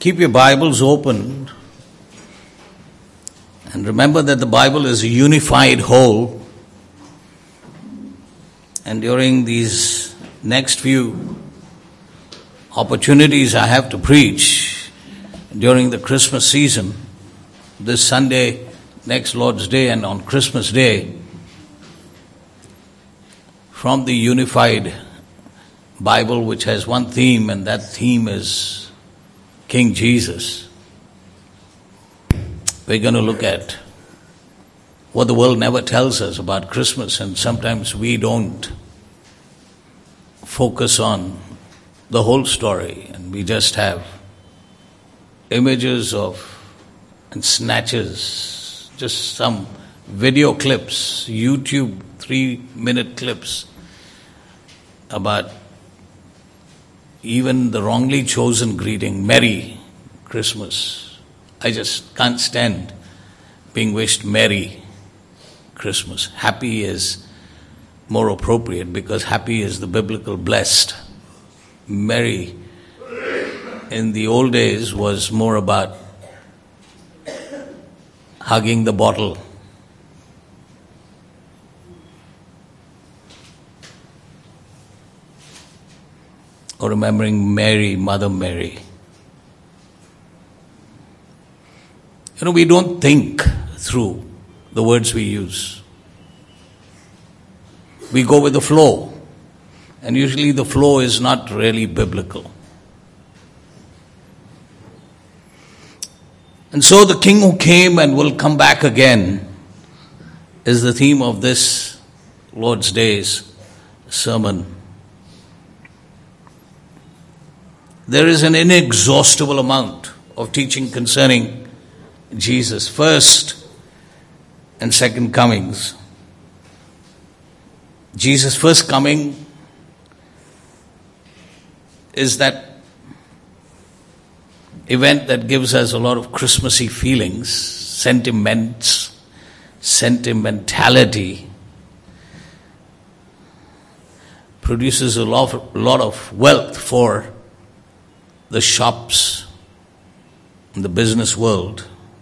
Keep your Bibles open and remember that the Bible is a unified whole. And during these next few opportunities I have to preach during the Christmas season, this Sunday, next Lord's Day, and on Christmas Day, from the unified Bible, which has one theme, and that theme is King Jesus. We're going to look at what the world never tells us about Christmas, and sometimes we don't focus on the whole story, and we just have images of and snatches, just some video clips, YouTube 3-minute clips about even the wrongly chosen greeting, Merry Christmas. I just can't stand being wished Merry Christmas. Happy is more appropriate because happy is the biblical blessed. Merry in the old days was more about hugging the bottle. Or remembering Mary, Mother Mary. We don't think through the words we use. We go with the flow. And usually the flow is not really biblical. And so the King who came and will come back again is the theme of this Lord's Day's sermon. There is an inexhaustible amount of teaching concerning Jesus' first and second comings. Jesus' first coming is that event that gives us a lot of Christmassy feelings, sentiments, sentimentality, produces a lot of wealth for the shops in the business world.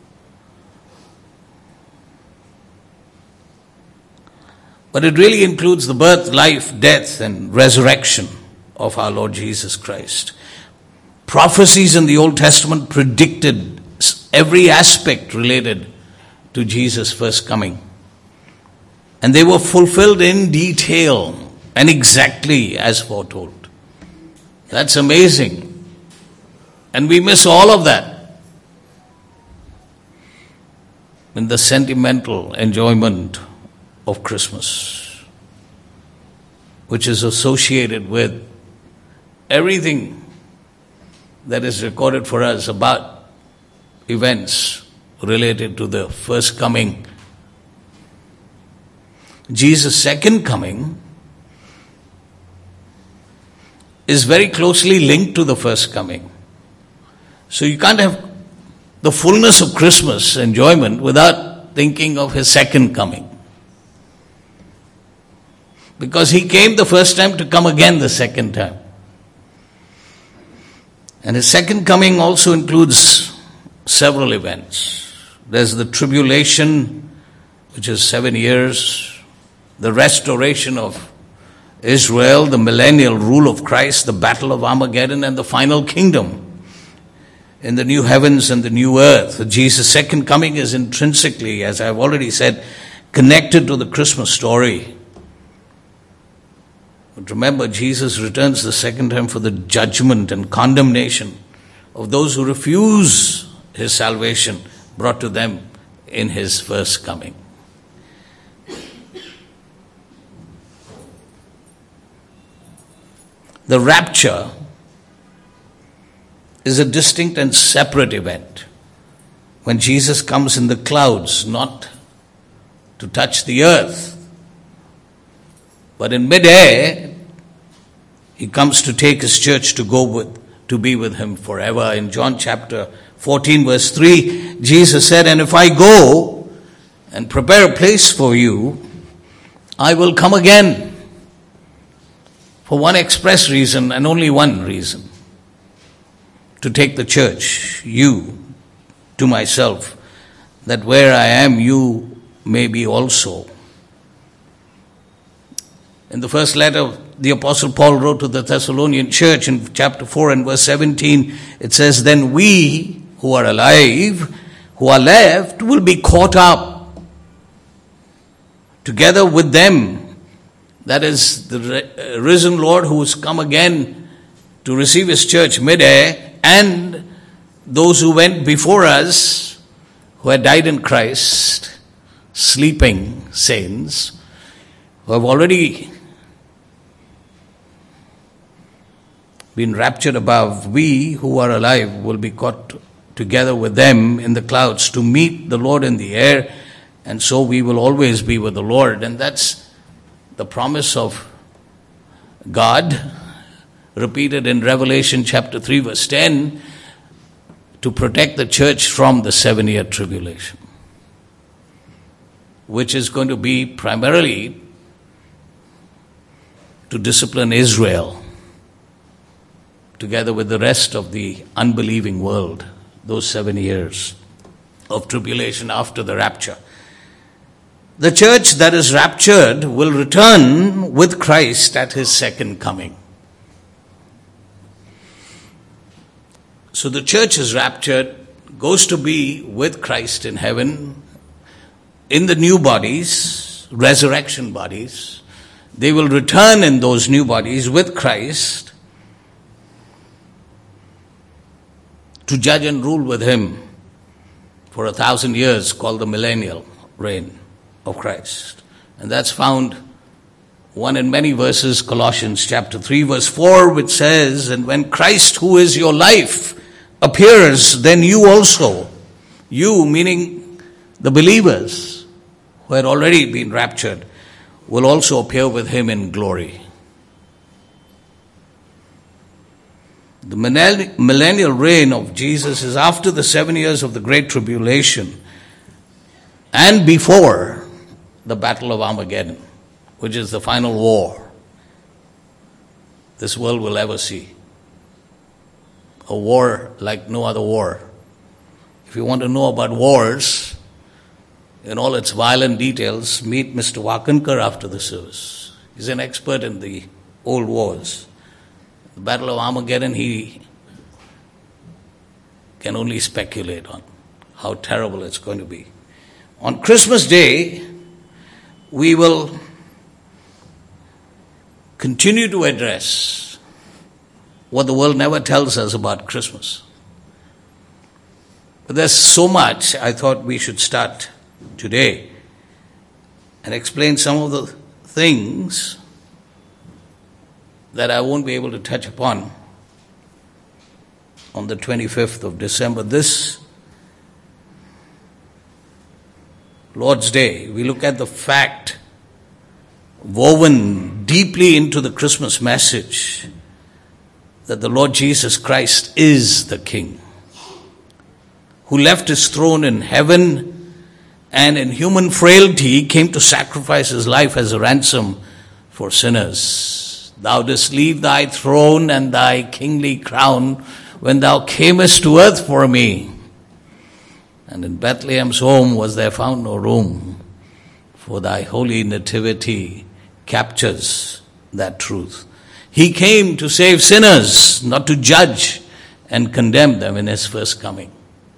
But it really includes the birth, life, death, and resurrection of our Lord Jesus Christ. Prophecies in the Old Testament predicted every aspect related to Jesus' first coming. And they were fulfilled in detail and exactly as foretold. That's amazing. And we miss all of that in the sentimental enjoyment of Christmas, which is associated with everything that is recorded for us about events related to the first coming. Jesus' second coming is very closely linked to the first coming. So you can't have the fullness of Christmas enjoyment without thinking of his second coming. Because he came the first time to come again the second time. And his second coming also includes several events. There's the tribulation, which is 7 years, the restoration of Israel, the millennial rule of Christ, the battle of Armageddon, and the final kingdom in the new heavens and the new earth. Jesus' second coming is intrinsically, as I've already said, connected to the Christmas story. But remember, Jesus returns the second time for the judgment and condemnation of those who refuse his salvation brought to them in his first coming. The rapture is a distinct and separate event. When Jesus comes in the clouds, not to touch the earth, but in mid-air, he comes to take his church to be with him forever. In John chapter 14 verse 3, Jesus said, "And if I go and prepare a place for you, I will come again." For one express reason and only one reason. to take the church, you, to myself, that where I am, you may be also. In the first letter, the Apostle Paul wrote to the Thessalonian church in chapter 4 and verse 17, it says, then we who are alive, who are left, will be caught up together with them. That is the risen Lord who has come again to receive his church mid-air, and those who went before us, who had died in Christ, sleeping saints, who have already been raptured above. We who are alive will be caught together with them in the clouds to meet the Lord in the air, and so we will always be with the Lord. And that's the promise of God, repeated in Revelation chapter 3 verse 10, to protect the church from the 7-year tribulation, which is going to be primarily to discipline Israel together with the rest of the unbelieving world, those 7 years of tribulation after the rapture. The church that is raptured will return with Christ at his second coming. So the church is raptured, goes to be with Christ in heaven, in the new bodies, resurrection bodies. They will return in those new bodies with Christ to judge and rule with him for 1,000 years, called the millennial reign of Christ. And that's found one in many verses, Colossians chapter 3 verse 4, which says, and when Christ, who is your life, appears, then you also, you meaning the believers who had already been raptured, will also appear with him in glory. The millennial reign of Jesus is after the 7 years of the Great Tribulation and before the Battle of Armageddon, which is the final war this world will ever see. A war like no other war. If you want to know about wars in all its violent details, meet Mr. Wakankar after the service. He's an expert in the old wars. The Battle of Armageddon, he can only speculate on how terrible it's going to be. On Christmas Day, we will continue to address what the world never tells us about Christmas. But there's so much, I thought we should start today and explain some of the things that I won't be able to touch upon on the 25th of December. This Lord's Day, we look at the fact woven deeply into the Christmas message that the Lord Jesus Christ is the King, who left his throne in heaven and in human frailty came to sacrifice his life as a ransom for sinners. Thou didst leave thy throne and thy kingly crown when thou camest to earth for me. And in Bethlehem's home was there found no room, for thy holy nativity captures that truth. He came to save sinners, not to judge and condemn them in his first coming.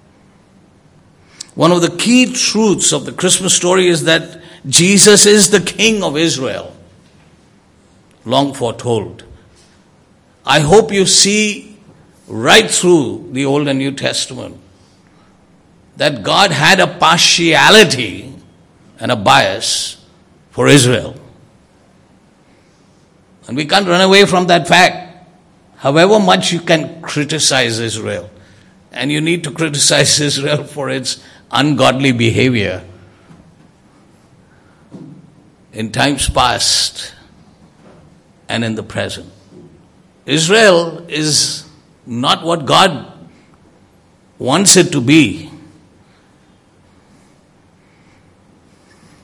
One of the key truths of the Christmas story is that Jesus is the King of Israel, long foretold. I hope you see right through the Old and New Testament that God had a partiality and a bias for Israel. And we can't run away from that fact. However much you can criticize Israel, and you need to criticize Israel for its ungodly behavior in times past and in the present. Israel is not what God wants it to be.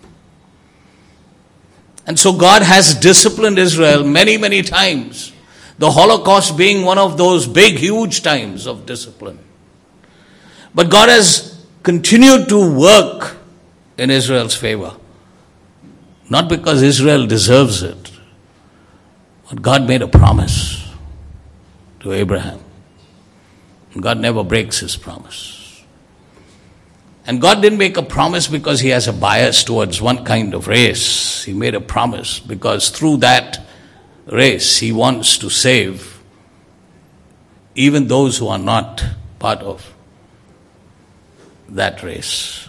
And so God has disciplined Israel many, many times. The Holocaust being one of those big, huge times of discipline. But God has continued to work in Israel's favor. Not because Israel deserves it, but God made a promise to Abraham. God never breaks his promise. And God didn't make a promise because he has a bias towards one kind of race. He made a promise because through that race he wants to save even those who are not part of that race.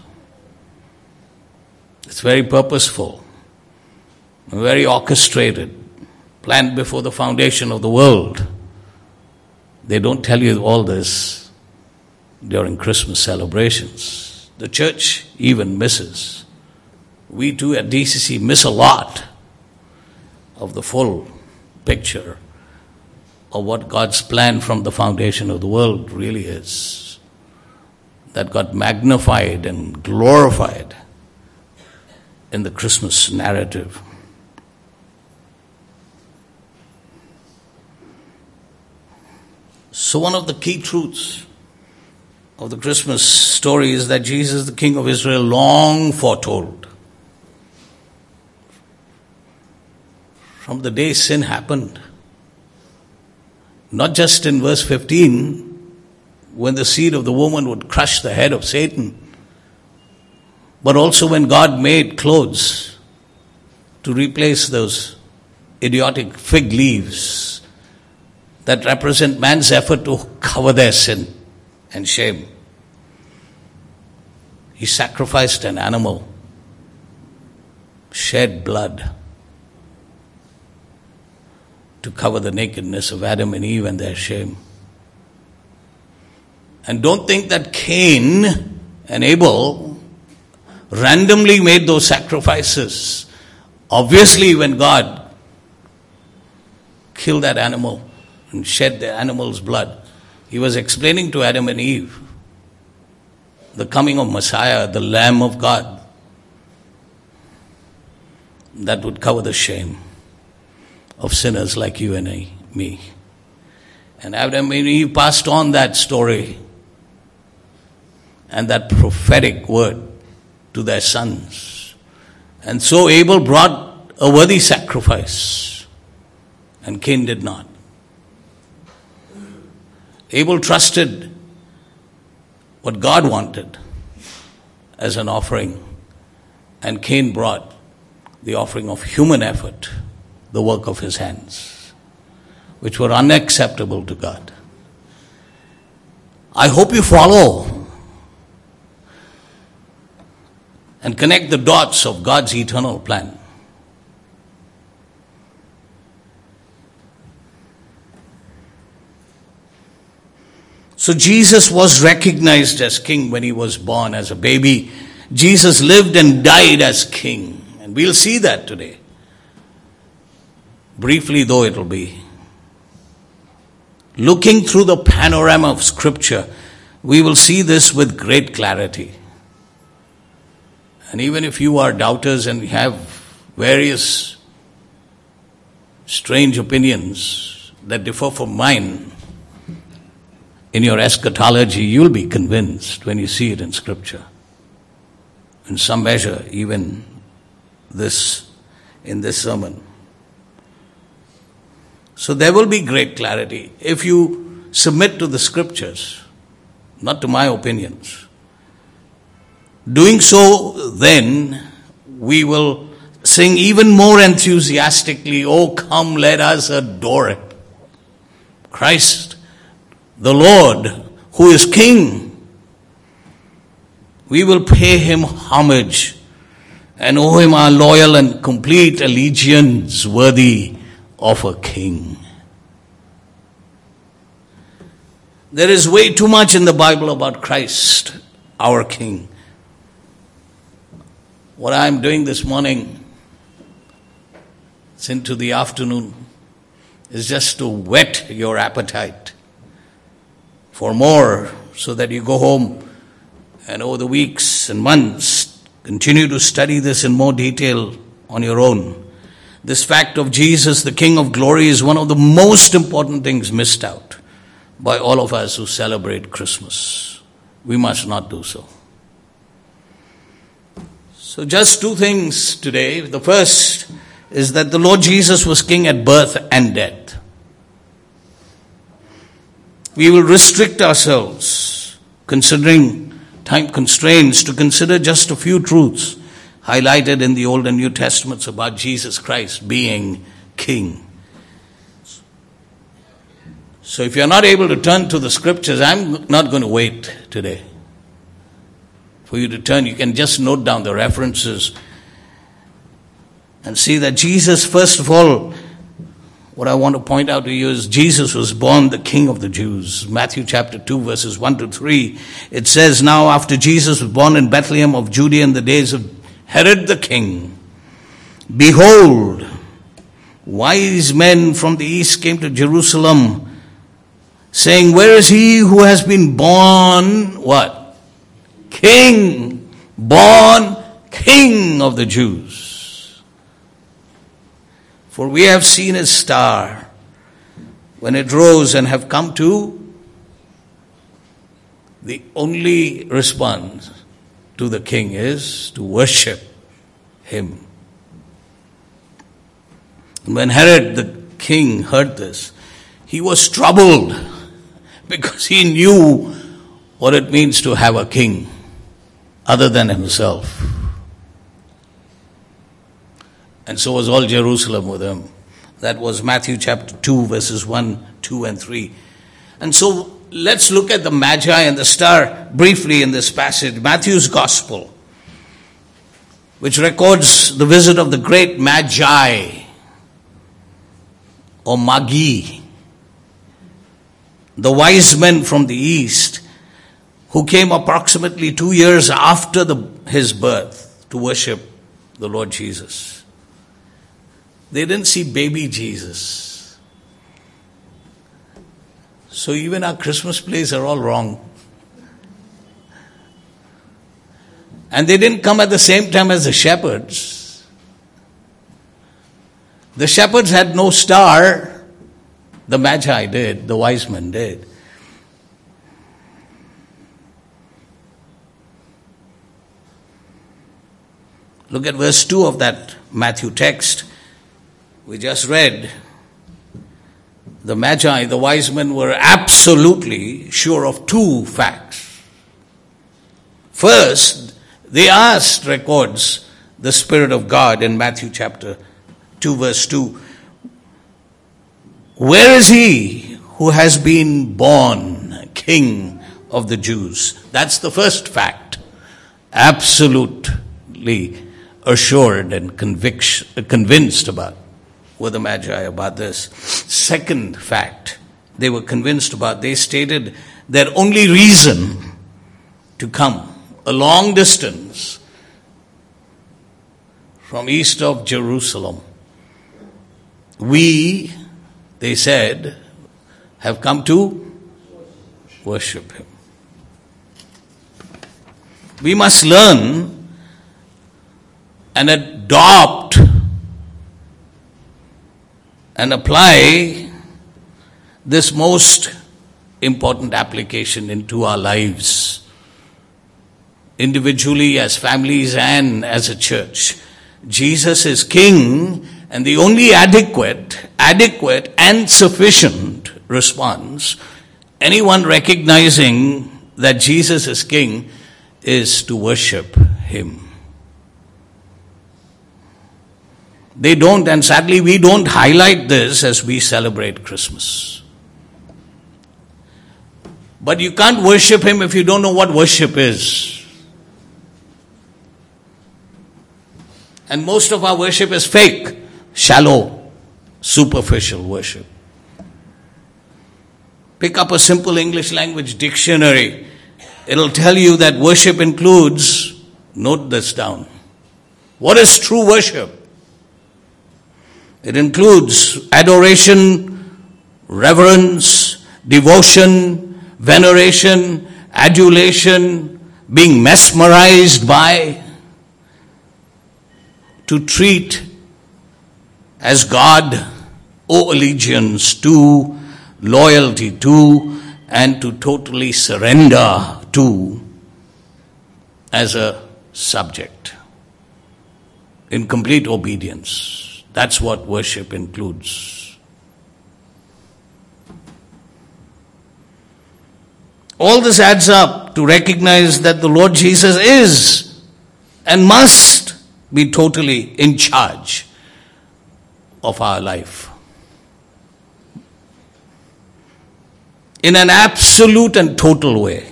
It's very purposeful, very orchestrated, planned before the foundation of the world. They don't tell you all this during Christmas celebrations. The church even misses. We too at DCC miss a lot of the full picture of what God's plan from the foundation of the world really is. That got magnified and glorified in the Christmas narrative. So one of the key truths of the Christmas story is that Jesus, the King of Israel, long foretold. From the day sin happened, not just in verse 15, when the seed of the woman would crush the head of Satan, but also when God made clothes to replace those idiotic fig leaves that represent man's effort to cover their sin and shame. He sacrificed an animal, shed blood to cover the nakedness of Adam and Eve and their shame. And don't think that Cain and Abel randomly made those sacrifices. Obviously, when God killed that animal and shed the animal's blood, he was explaining to Adam and Eve the coming of Messiah, the Lamb of God, that would cover the shame of sinners like you and me. And Adam and Eve passed on that story and that prophetic word to their sons. And so Abel brought a worthy sacrifice, and Cain did not. Abel trusted what God wanted as an offering, and Cain brought the offering of human effort, the work of his hands, which were unacceptable to God. I hope you follow and connect the dots of God's eternal plan. So Jesus was recognized as king when he was born as a baby. Jesus lived and died as king. And we'll see that today. Briefly though it will be. Looking through the panorama of Scripture, we will see this with great clarity. And even if you are doubters and have various strange opinions that differ from mine, in your eschatology, you'll be convinced when you see it in Scripture. In some measure, even in this sermon. So there will be great clarity if you submit to the Scriptures, not to my opinions. Doing so, then, we will sing even more enthusiastically, "Oh, come, let us adore it." Christ, the Lord, who is King. We will pay him homage and owe him our loyal and complete allegiance worthy of a king. There is way too much in the Bible about Christ, our King. What I am doing this morning, it's into the afternoon, is just to whet your appetite for more, so that you go home and over the weeks and months continue to study this in more detail on your own. This fact of Jesus, the King of Glory, is one of the most important things missed out by all of us who celebrate Christmas. We must not do so. So just two things today. The first is that the Lord Jesus was King at birth and death. We will restrict ourselves, considering time constraints, to consider just a few truths highlighted in the Old and New Testaments about Jesus Christ being King. So if you're not able to turn to the scriptures, I'm not going to wait today for you to turn. You can just note down the references and see that Jesus, first of all, what I want to point out to you is Jesus was born the King of the Jews. Matthew chapter 2 verses 1 to 3. It says, "Now after Jesus was born in Bethlehem of Judea in the days of Herod the king, behold, wise men from the east came to Jerusalem, saying, where is he who has been born," what? King. Born King of the Jews. "For we have seen his star when it rose and have come to..." The only response to the king is to worship him. And when Herod the king heard this, he was troubled because he knew what it means to have a king other than himself. And so was all Jerusalem with him. That was Matthew chapter 2 verses 1, 2 and 3. And so let's look at the Magi and the star briefly in this passage. Matthew's Gospel, which records the visit of the great Magi, or Magi, the wise men from the east, who came approximately 2 years after his birth to worship the Lord Jesus. They didn't see baby Jesus. So even our Christmas plays are all wrong. And they didn't come at the same time as the shepherds. The shepherds had no star. The Magi did. The wise men did. Look at verse 2 of that Matthew text we just read. The Magi, the wise men, were absolutely sure of two facts. First, they asked, records the Spirit of God in Matthew chapter 2 verse 2, where is he who has been born King of the Jews? That's the first fact. Absolutely assured and convinced about were the Magi about this. Second fact they were convinced about, they stated their only reason to come a long distance from east of Jerusalem. We, they said, have come to worship him. We must learn and adopt and apply this most important application into our lives, individually, as families, and as a church. Jesus is King, and the only adequate and sufficient response, anyone recognizing that Jesus is King, is to worship him. They don't, and sadly we don't highlight this as we celebrate Christmas. But you can't worship him if you don't know what worship is. And most of our worship is fake, shallow, superficial worship. Pick up a simple English language dictionary. It'll tell you that worship includes, note this down, what is true worship? It includes adoration, reverence, devotion, veneration, adulation, being mesmerized by, to treat as God, owe allegiance to, loyalty to, and to totally surrender to as a subject. In complete obedience. That's what worship includes. All this adds up to recognize that the Lord Jesus is and must be totally in charge of our life. In an absolute and total way.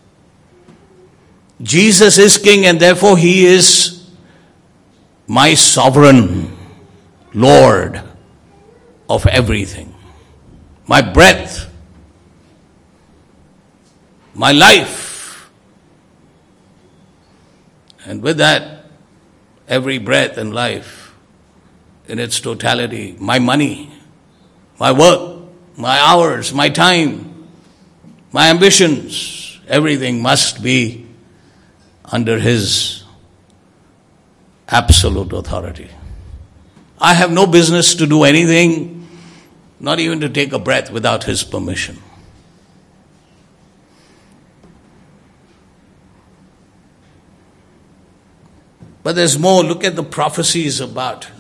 Jesus is King and therefore He is my sovereign Lord of everything. My breath, my life. And with that, every breath and life in its totality, my money, my work, my hours, my time, my ambitions, everything must be under His absolute authority. I have no business to do anything, not even to take a breath without His permission. But there's more. Look at the prophecies about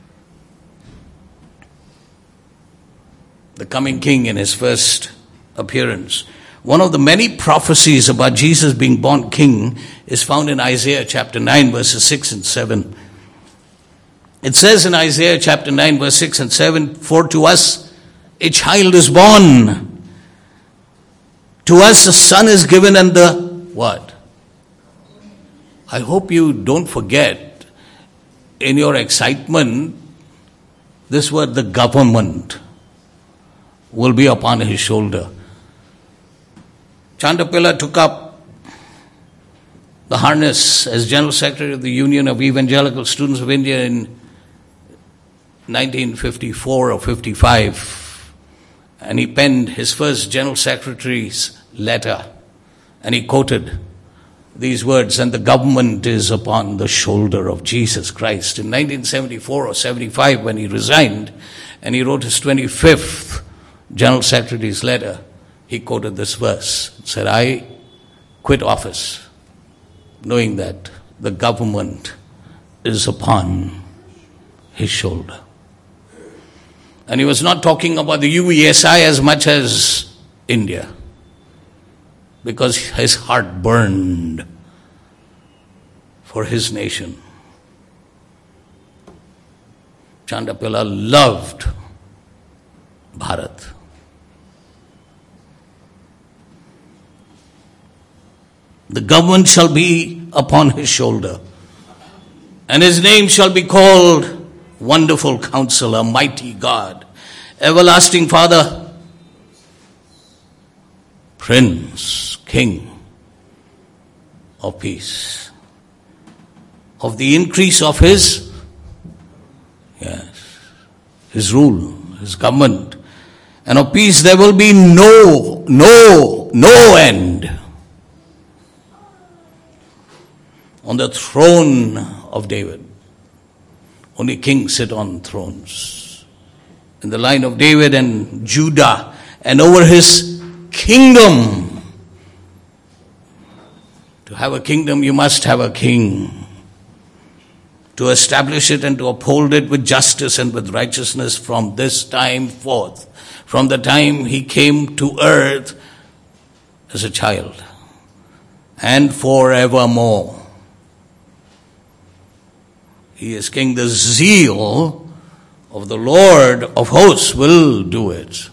the coming King in His first appearance. One of the many prophecies about Jesus being born King is found in Isaiah chapter 9 verses 6 and 7. It says in Isaiah chapter 9 verse 6 and 7, "For to us a child is born, to us a son is given, and the" what? I hope you don't forget in your excitement this word, the government will be upon His shoulder. Chandapilla took up the harness as General Secretary of the Union of Evangelical Students of India in 1954 or 55, and he penned his first General Secretary's letter, and he quoted these words, "And the government is upon the shoulder of Jesus Christ." In 1974 or 75, when he resigned and he wrote his 25th General Secretary's letter, he quoted this verse. He said, "I quit office knowing that the government is upon His shoulder." And he was not talking about the UESI as much as India, because his heart burned for his nation. Chandapilla loved Bharat. The government shall be upon His shoulder, and His name shall be called Wonderful Counselor, Mighty God, Everlasting Father, Prince, King of Peace. Of the increase of His rule, His government, and of peace there will be no end. On the throne of David. Only kings sit on thrones. In the line of David and Judah, and over His kingdom. To have a kingdom, you must have a king. To establish it and to uphold it with justice and with righteousness from this time forth. From the time He came to earth as a child. And forevermore. He is King. The zeal of the Lord of hosts will do it.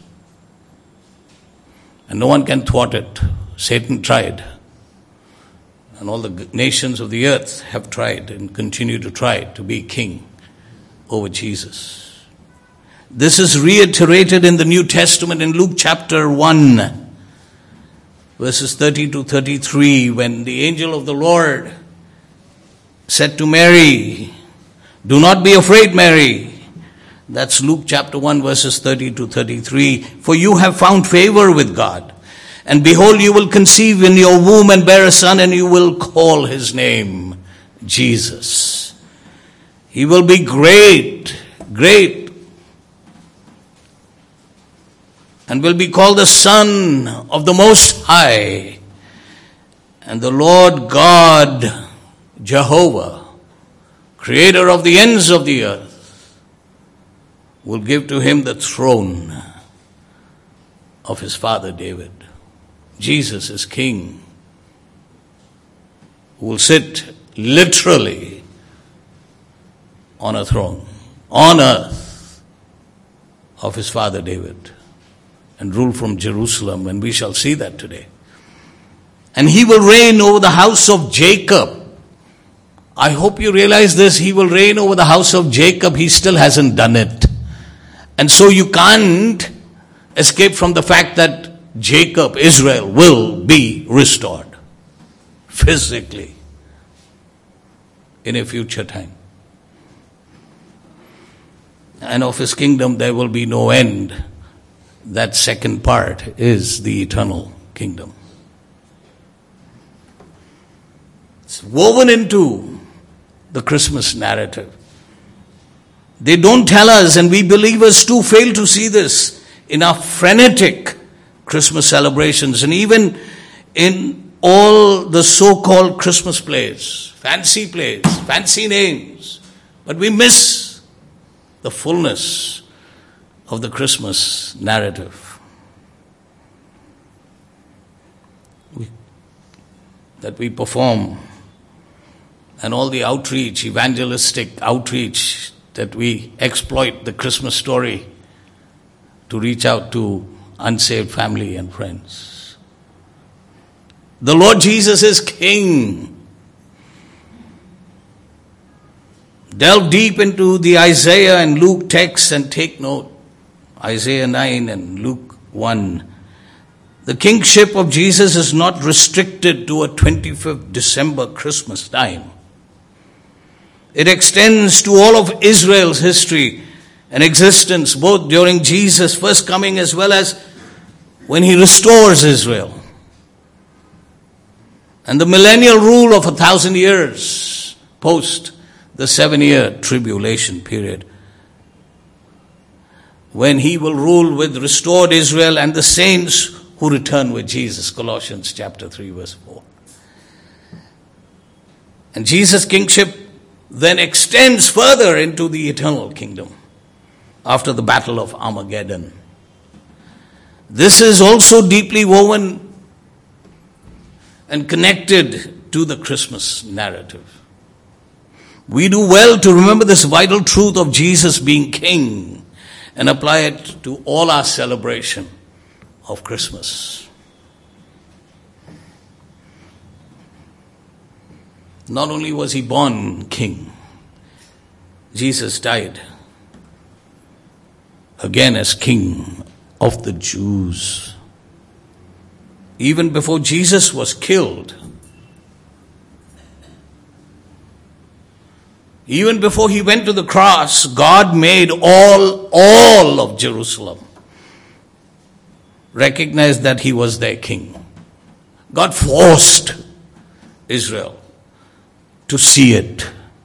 And no one can thwart it. Satan tried. And all the nations of the earth have tried and continue to try to be king over Jesus. This is reiterated in the New Testament in Luke chapter 1, verses 30 to 33, when the angel of the Lord said to Mary, "Do not be afraid, Mary." That's Luke chapter 1, verses 30 to 33. "For you have found favor with God. And behold, you will conceive in your womb and bear a son, and you will call His name Jesus. He will be great, great, and will be called the Son of the Most High. And the Lord God, Jehovah, creator of the ends of the earth, will give to him the throne of his father David. Jesus is king, who will sit literally on a throne on earth of his father David and rule from Jerusalem, and we shall see that today. And he will reign over the house of Jacob. I hope you realize this. He will reign over the house of Jacob. He still hasn't done it. And so you can't escape from the fact that Jacob, Israel, will be restored physically in a future time. And of his kingdom there will be no end. That second part is the eternal kingdom. It's woven into the Christmas narrative. They don't tell us, and we believers too fail to see this in our frenetic Christmas celebrations, and even in all the so-called Christmas plays, fancy names. But we miss the fullness of the Christmas narrative. That we perform, and all the outreach, evangelistic outreach, that we exploit the Christmas story to reach out to unsaved family and friends. The Lord Jesus is King. Delve deep into the Isaiah and Luke texts and take note. Isaiah 9 and Luke 1. The kingship of Jesus is not restricted to a 25th December Christmas time. It extends to all of Israel's history and existence, both during Jesus' first coming as well as when he restores Israel. And the millennial rule of 1,000 years post the 7-year tribulation period, when he will rule with restored Israel and the saints who return with Jesus. Colossians chapter 3 verse 4. And Jesus' kingship then extends further into the eternal kingdom after the battle of Armageddon. This is also deeply woven and connected to the Christmas narrative. We do well to remember this vital truth of Jesus being King and apply it to all our celebration of Christmas. Not only was he born king, Jesus died again as King of the Jews. Even before Jesus was killed, even before he went to the cross, God made all of Jerusalem recognize that he was their king. God forced Israel to see it.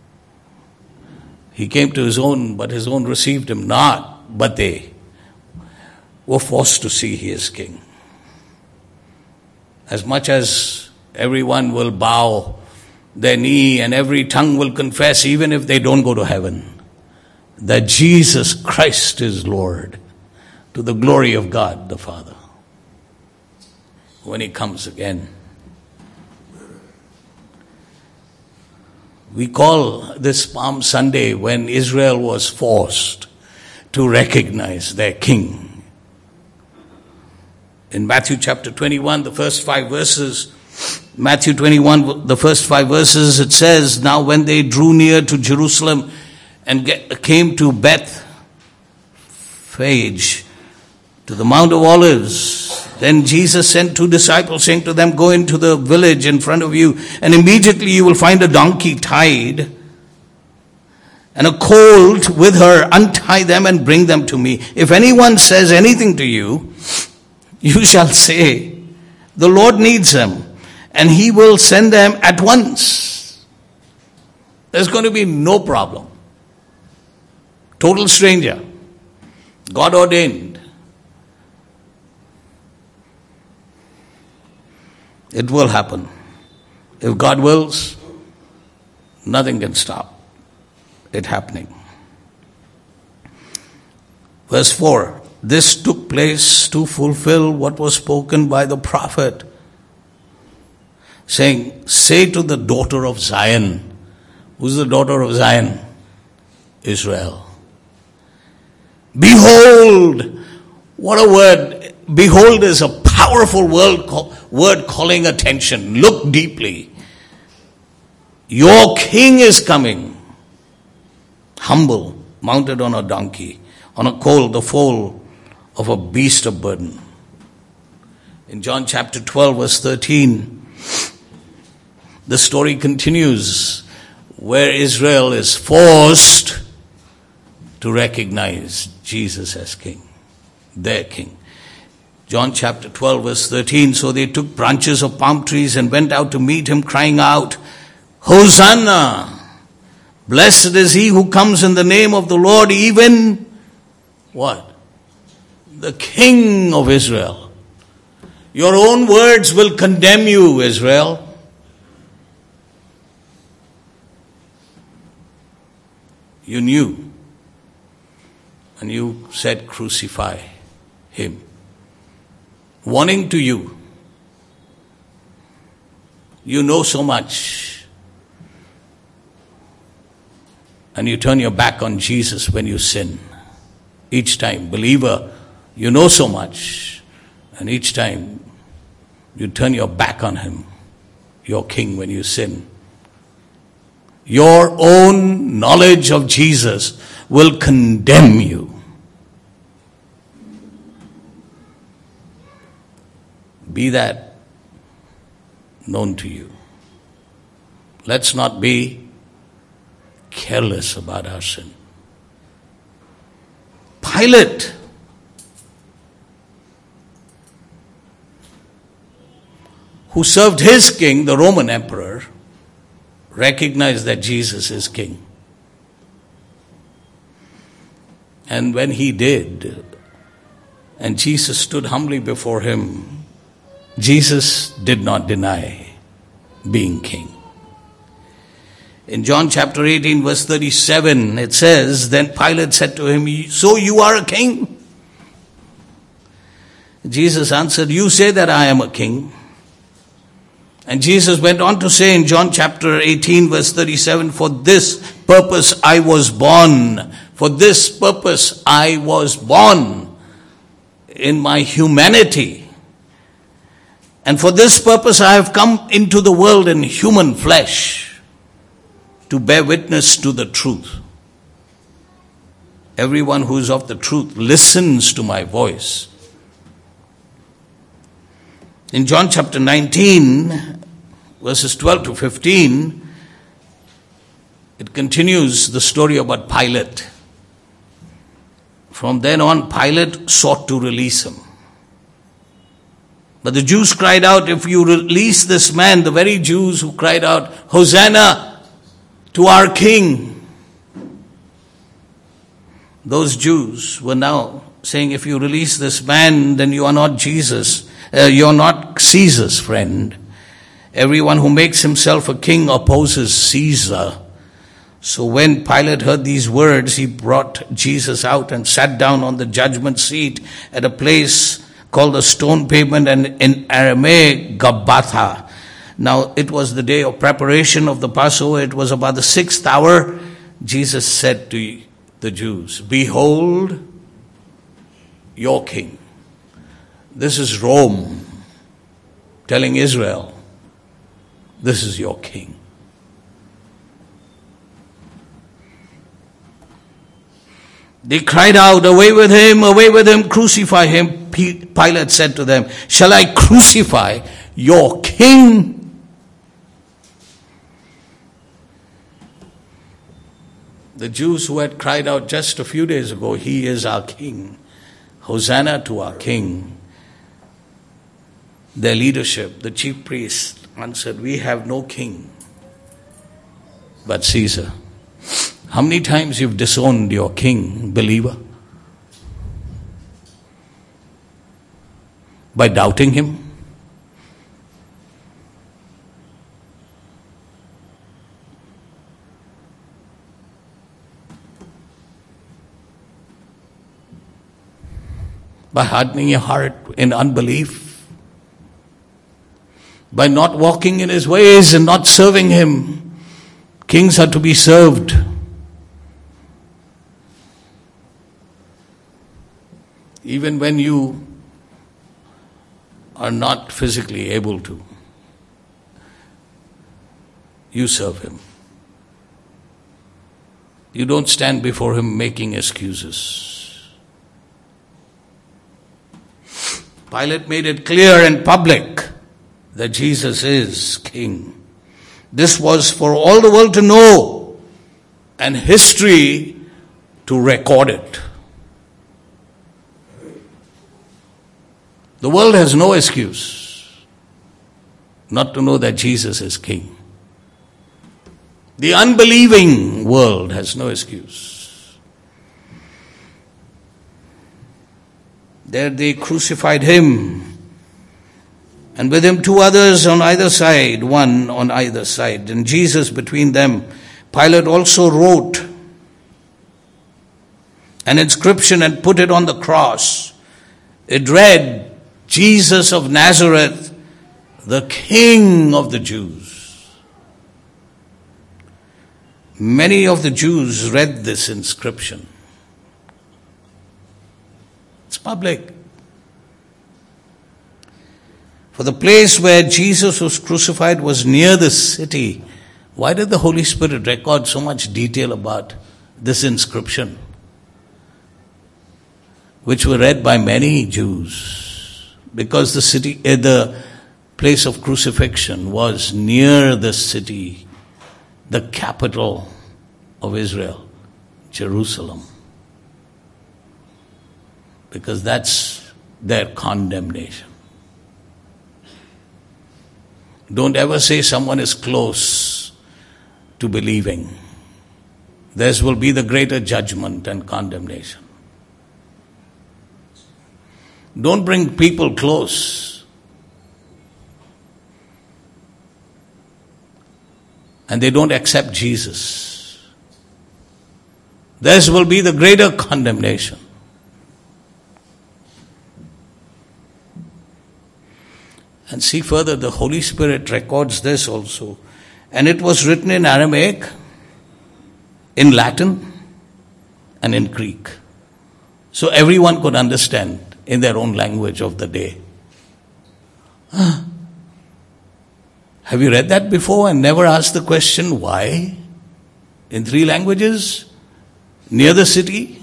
He came to his own, but his own received him not, but they were forced to see he is king. As much as everyone will bow their knee and every tongue will confess, even if they don't go to heaven, that Jesus Christ is Lord, to the glory of God the Father, when he comes again. We call this Palm Sunday when Israel was forced to recognize their king. In Matthew chapter 21, the first 5 verses, Matthew 21, the first 5 verses, it says, now when they drew near to Jerusalem and came to Bethphage, to the Mount of Olives, then Jesus sent 2 disciples, saying to them, go into the village in front of you, and immediately you will find a donkey tied and a colt with her. Untie them and bring them to me. If anyone says anything to you, you shall say, the Lord needs them, and he will send them at once. There's going to be no problem. Total stranger, God ordained, It will happen. If God wills, nothing can stop it happening. Verse 4, this took place to fulfill what was spoken by the prophet, saying, say to the daughter of Zion. Who's the daughter of Zion? Israel. Behold, what a word. Behold is a powerful word calling attention. Look deeply. Your king is coming. Humble, mounted on a donkey, on a colt, the foal of a beast of burden. In John chapter 12 verse 13, the story continues where Israel is forced to recognize Jesus as king, their king. John chapter 12 verse 13, so they took branches of palm trees and went out to meet him, crying out, Hosanna! Blessed is he who comes in the name of the Lord, even what? The King of Israel. Your own words will condemn you, Israel. You knew, and you said, crucify him. Warning to you, you know so much, and you turn your back on Jesus when you sin. Each time, believer, you know so much, and each time you turn your back on him, your king, when you sin. Your own knowledge of Jesus will condemn you. Be that known to you. Let's not be careless about our sin. Pilate, who served his king, the Roman emperor, recognized that Jesus is king. And when he did, and Jesus stood humbly before him, Jesus did not deny being king. In John chapter 18 verse 37, it says, then Pilate said to him, so you are a king? Jesus answered, you say that I am a king. And Jesus went on to say in John chapter 18 verse 37, for this purpose I was born. For this purpose I was born in my humanity. And for this purpose I have come into the world in human flesh, to bear witness to the truth. Everyone who is of the truth listens to my voice. In John chapter 19, verses 12 to 15, it continues the story about Pilate. From then on, Pilate sought to release him. But the Jews cried out, if you release this man, the very Jews who cried out, Hosanna to our King. Those Jews were now saying, if you release this man, then you are not Jesus. You're not Caesar's friend. Everyone who makes himself a king opposes Caesar. So when Pilate heard these words, he brought Jesus out and sat down on the judgment seat at a place called the Stone Pavement, and in Aramaic, Gabbatha. Now it was the day of preparation of the Passover. It was about the 6th hour. Jesus said to the Jews, behold your king. This is Rome telling Israel, this is your king. They cried out, away with him, crucify him. Pilate said to them, shall I crucify your king? The Jews who had cried out just a few days ago, he is our king. Hosanna to our king. Their leadership, the chief priest, answered, we have no king but Caesar. How many times you've disowned your king, believer? By doubting him? by hardening your heart in unbelief, by not walking in his ways and not serving him. Kings are to be served. Even when you are not physically able to, you serve him. You don't stand before him making excuses. Pilate made it clear and public that Jesus is king. This was for all the world to know and history to record it. The world has no excuse not to know that Jesus is king. The unbelieving world has no excuse. There they crucified him, and with him 2 others on either side, one on either side, and Jesus between them. Pilate also wrote an inscription and put it on the cross. It read, Jesus of Nazareth, the King of the Jews. Many of the Jews read this inscription. It's public. For the place where Jesus was crucified was near the city. Why did the Holy Spirit record so much detail about this inscription, which were read by many Jews? Because the place of crucifixion was near the city, the capital of Israel, Jerusalem. Because that's their condemnation. Don't ever say someone is close to believing. Theirs will be the greater judgment and condemnation. Don't bring people close and they don't accept Jesus. Theirs will be the greater condemnation. And see further, the Holy Spirit records this also. And it was written in Aramaic, in Latin, and in Greek. So everyone could understand in their own language of the day. Have you read that before and never asked the question, why? In 3 languages, near the city?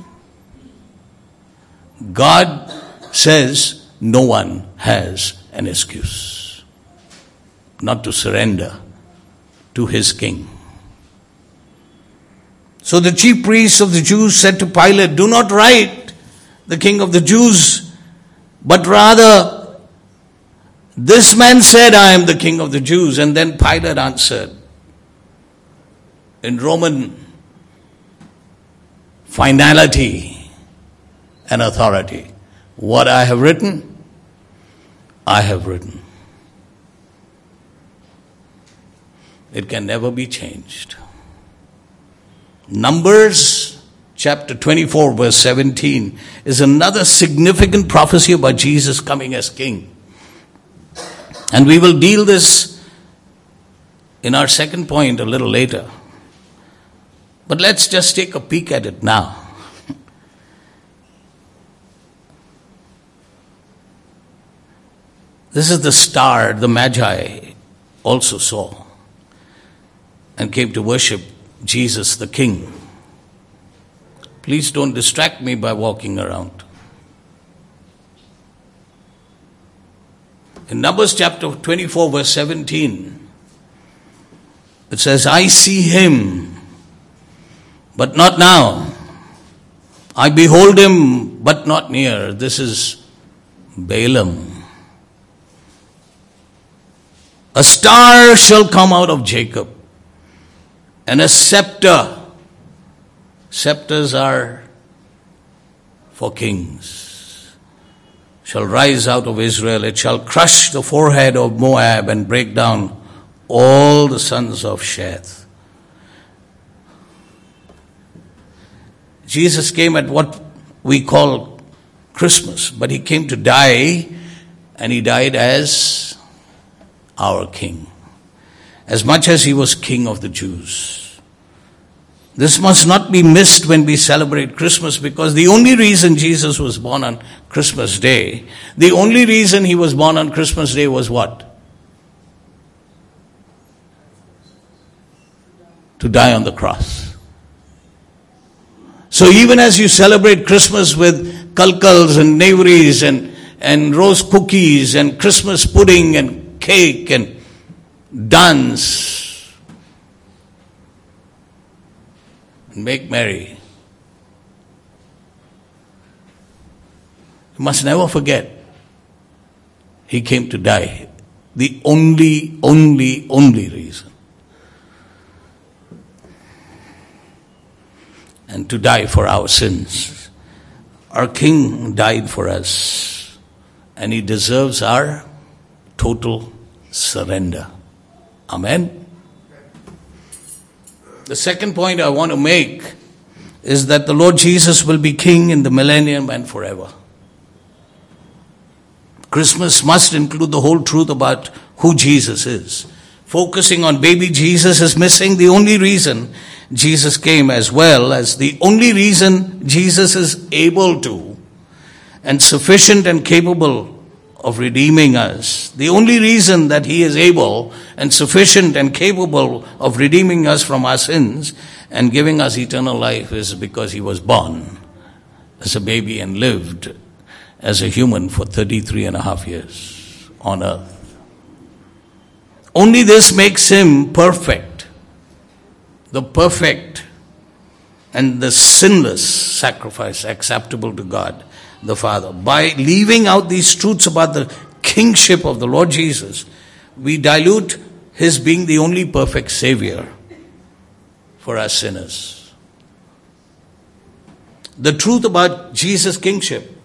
God says no one has an excuse not to surrender to his king. So the chief priests of the Jews said to Pilate, do not write the King of the Jews, but rather, this man said, I am the King of the Jews. And then Pilate answered in Roman finality and authority, what I have written, I have written. It can never be changed. Numbers chapter 24 verse 17 is another significant prophecy about Jesus coming as king. And we will deal this in our second point a little later. But let's just take a peek at it now. This is the star the Magi also saw and came to worship Jesus the King. Please don't distract me by walking around. In Numbers chapter 24 verse 17, it says, I see him, but not now. I behold him, but not near. This is Balaam. A star shall come out of Jacob, and a scepter. Scepters are for kings. Shall rise out of Israel. It shall crush the forehead of Moab and break down all the sons of Sheth. Jesus came at what we call Christmas. But he came to die, and he died as our king. As much as he was king of the Jews. This must not be missed when we celebrate Christmas, because the only reason Jesus was born on Christmas Day, the only reason he was born on Christmas Day was what? To die on the cross. So even as you celebrate Christmas with kalkals and neighbories and rose cookies and Christmas pudding and cake and dance, make merry, you must never forget, he came to die. The only reason. And to die for our sins. Our King died for us, and he deserves our total surrender. Amen. The second point I want to make is that the Lord Jesus will be king in the millennium and forever. Christmas must include the whole truth about who Jesus is. Focusing on baby Jesus is missing the only reason Jesus came, as well as the only reason Jesus is able to and sufficient and capable of redeeming us. The only reason that he is able and sufficient and capable of redeeming us from our sins and giving us eternal life is because he was born as a baby and lived as a human for 33 and a half years on earth. Only this makes him perfect, the perfect and the sinless sacrifice acceptable to God the Father. By leaving out these truths about the kingship of the Lord Jesus, we dilute his being the only perfect Savior for us sinners. The truth about Jesus' kingship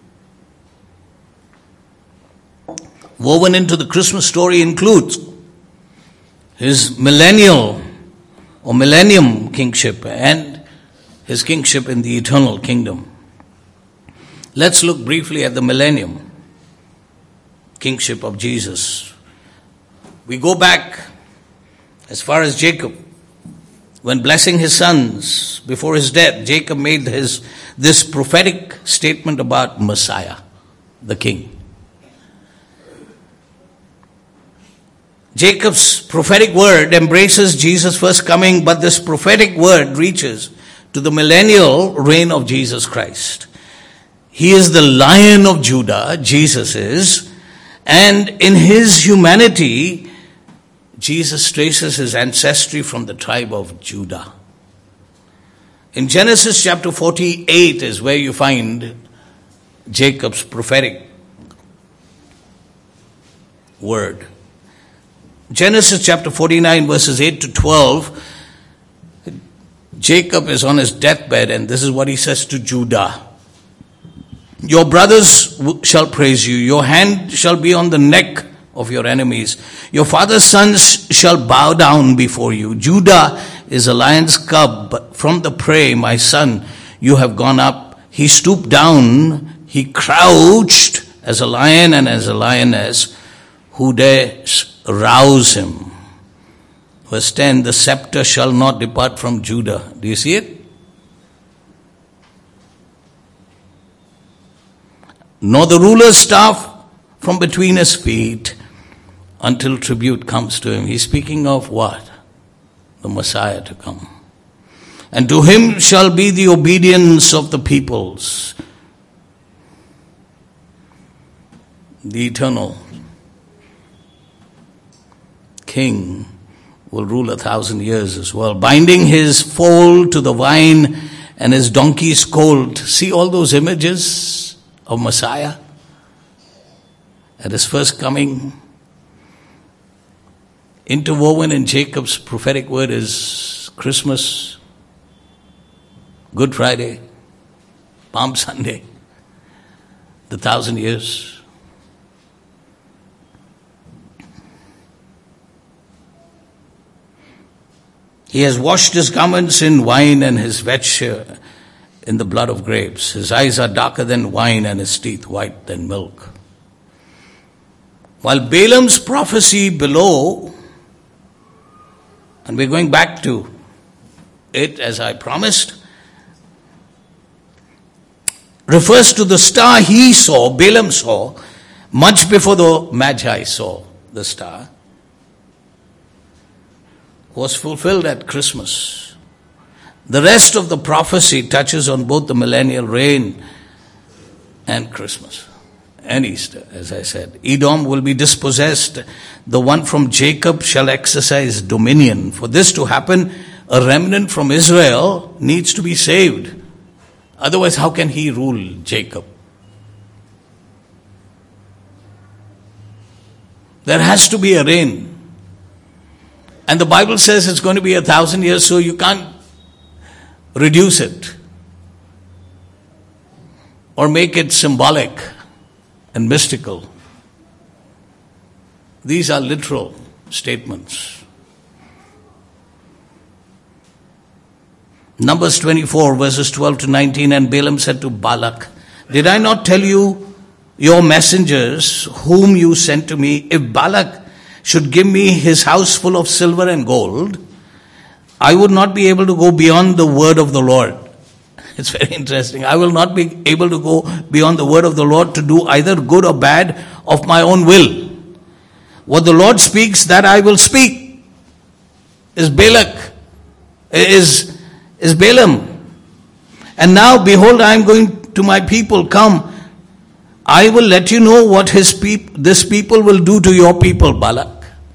woven into the Christmas story includes his millennial or millennium kingship and his kingship in the eternal kingdom. Let's look briefly at the millennium kingship of Jesus. We go back as far as Jacob. When blessing his sons before his death, Jacob made this prophetic statement about Messiah, the king. Jacob's prophetic word embraces Jesus' first coming, but this prophetic word reaches to the millennial reign of Jesus Christ. He is the Lion of Judah, Jesus is, and in his humanity, Jesus traces his ancestry from the tribe of Judah. In Genesis chapter 48 is where you find Jacob's prophetic word. Genesis chapter 49 verses 8 to 12, Jacob is on his deathbed, and this is what he says to Judah. Your brothers shall praise you. Your hand shall be on the neck of your enemies. Your father's sons shall bow down before you. Judah is a lion's cub, but from the prey, my son, you have gone up. He stooped down. He crouched as a lion and as a lioness. Who dares rouse him? Verse 10, the scepter shall not depart from Judah. Do you see it? Nor the ruler's staff from between his feet until tribute comes to him. He's speaking of what? The Messiah to come. And to him shall be the obedience of the peoples. The eternal King will rule 1,000 years as well, binding his foal to the vine and his donkey's colt. See all those images of Messiah at his first coming. Interwoven in Jacob's prophetic word is Christmas, Good Friday, Palm Sunday, the 1,000 years. He has washed his garments in wine and his in the blood of grapes. His eyes are darker than wine and his teeth white than milk. While Balaam's prophecy below, and we're going back to it as I promised, refers to the star he saw, Balaam saw, much before the Magi saw the star, was fulfilled at Christmas. The rest of the prophecy touches on both the millennial reign and Christmas and Easter, as I said. Edom will be dispossessed. The one from Jacob shall exercise dominion. For this to happen, a remnant from Israel needs to be saved. Otherwise, how can he rule Jacob? There has to be a reign. And the Bible says it's going to be 1,000 years, so you can't reduce it or make it symbolic and mystical. These are literal statements. Numbers 24 verses 12 to 19, and Balaam said to Balak, did I not tell you your messengers whom you sent to me, if Balak should give me his house full of silver and gold, I would not be able to go beyond the word of the Lord. It's very interesting. I will not be able to go beyond the word of the Lord to do either good or bad of my own will. What the Lord speaks, that I will speak. Is Balaam. And now, behold, I am going to my people. Come, I will let you know what this people will do to your people, Balak.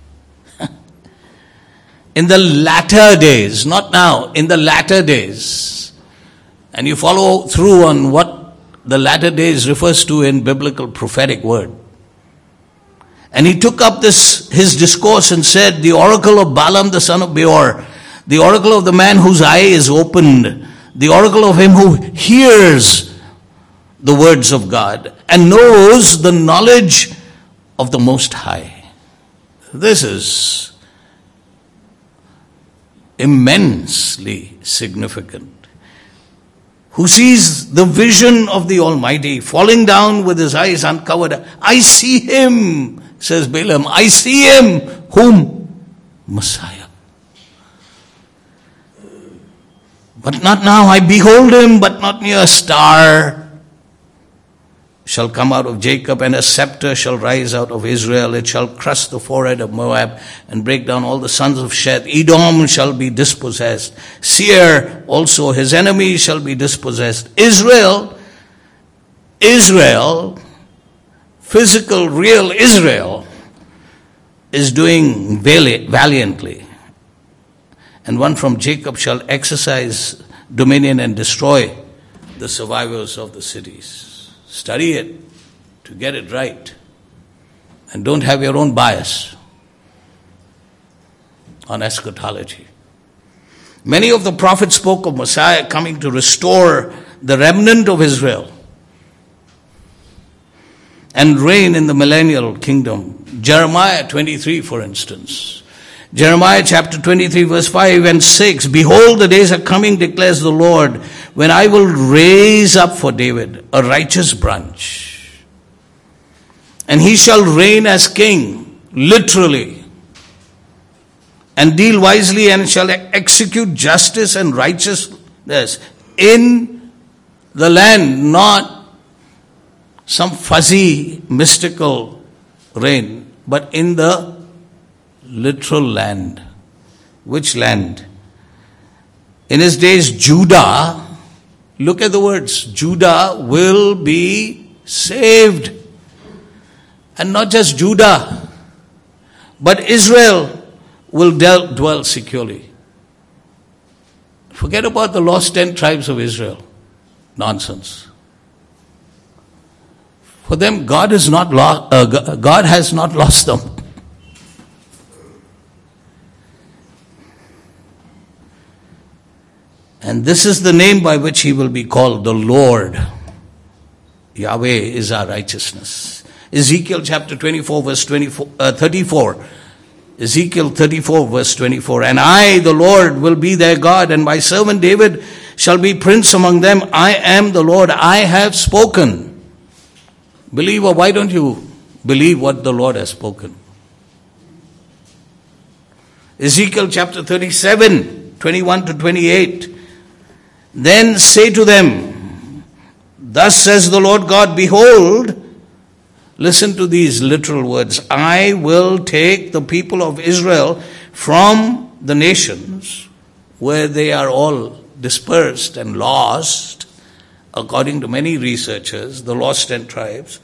In the latter days, not now, in the latter days. And you follow through on what the latter days refers to in biblical prophetic word. And he took up his discourse and said, the oracle of Balaam the son of Beor, the oracle of the man whose eye is opened, the oracle of him who hears the words of God and knows the knowledge of the Most High. This is immensely significant. Who sees the vision of the Almighty falling down with his eyes uncovered. I see him, says Balaam. I see him. Whom? Messiah. But not now. I behold him, but not near. A star shall come out of Jacob, and a scepter shall rise out of Israel. It shall crush the forehead of Moab and break down all the sons of Sheth. Edom shall be dispossessed. Seir also, his enemies, shall be dispossessed. Israel, physical, real Israel, is doing valiantly. And one from Jacob shall exercise dominion and destroy the survivors of the cities. Study it to get it right. And don't have your own bias on eschatology. Many of the prophets spoke of Messiah coming to restore the remnant of Israel and reign in the millennial kingdom. Jeremiah 23, for instance. Jeremiah chapter 23 verse 5 and 6. Behold, the days are coming, declares the Lord, when I will raise up for David a righteous branch. And he shall reign as king, literally, and deal wisely, and shall execute justice and righteousness in the land, not some fuzzy, mystical reign, but in the literal land. Which land? In his days, Judah, look at the words, Judah will be saved. And not just Judah, but Israel will dwell securely. Forget about the lost 10 tribes of Israel. Nonsense. For them, God has not lost them. And this is the name by which he will be called, the Lord. Yahweh is our righteousness. Ezekiel chapter 24 verse 34. Ezekiel 34 verse 24. And I, the Lord, will be their God, and my servant David shall be prince among them. I am the Lord, I have spoken. Believer, why don't you believe what the Lord has spoken? Ezekiel chapter 37, 21 to 28. Then say to them, thus says the Lord God, behold, listen to these literal words, I will take the people of Israel from the nations where they are all dispersed and lost, according to many researchers, the lost 10 tribes,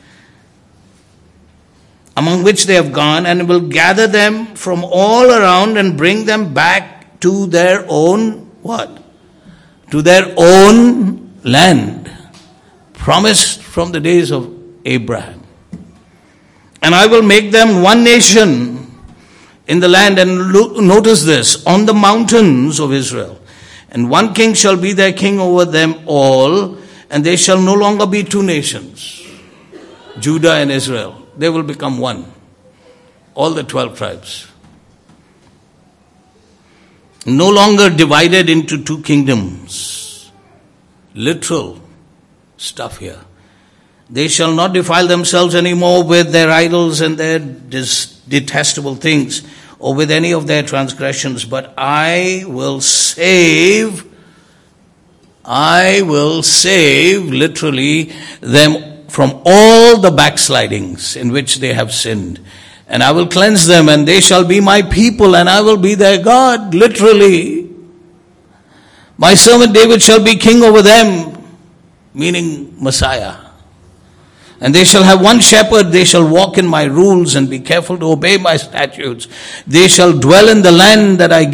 among which they have gone, and will gather them from all around and bring them back to their own, what? To their own land, promised from the days of Abraham. And I will make them one nation in the land, and notice this, on the mountains of Israel. And one king shall be their king over them all, and they shall no longer be two nations, Judah and Israel. They will become one. All the 12 tribes. No longer divided into two kingdoms. Literal stuff here. They shall not defile themselves anymore with their idols and their detestable things, or with any of their transgressions, but I will save literally them from all the backslidings in which they have sinned. And I will cleanse them, and they shall be my people, and I will be their God, literally. My servant David shall be king over them, meaning Messiah. And they shall have one shepherd, they shall walk in my rules and be careful to obey my statutes. They shall dwell in the land that I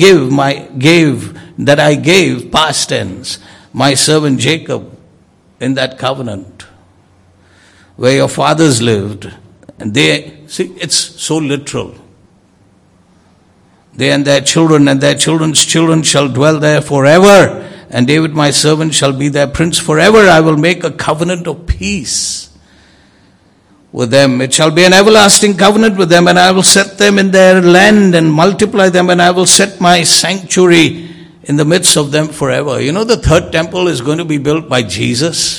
gave, past tense, my servant Jacob, in that covenant where your fathers lived. And it's so literal. They and their children's children shall dwell there forever. And David my servant shall be their prince forever. I will make a covenant of peace with them. It shall be an everlasting covenant with them, and I will set them in their land and multiply them, and I will set my sanctuary in the midst of them forever. You know, the third temple is going to be built by Jesus.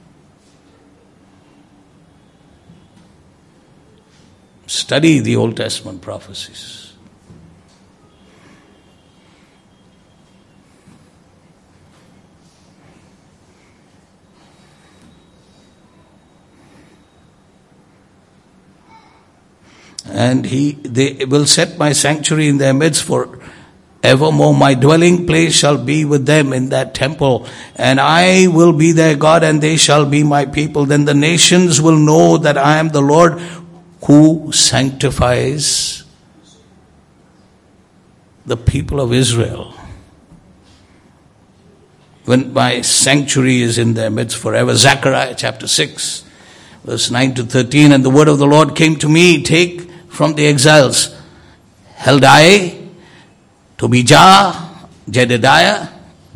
Study the Old Testament prophecies. And they will set my sanctuary in their midst for evermore. My dwelling place shall be with them in that temple, and I will be their God, and they shall be my people. Then the nations will know that I am the Lord who sanctifies the people of Israel, when my sanctuary is in their midst forever. Zechariah chapter 6, verse 9 to 13. And the word of the Lord came to me, take from the exiles Heldai, Tobijah, Jedediah,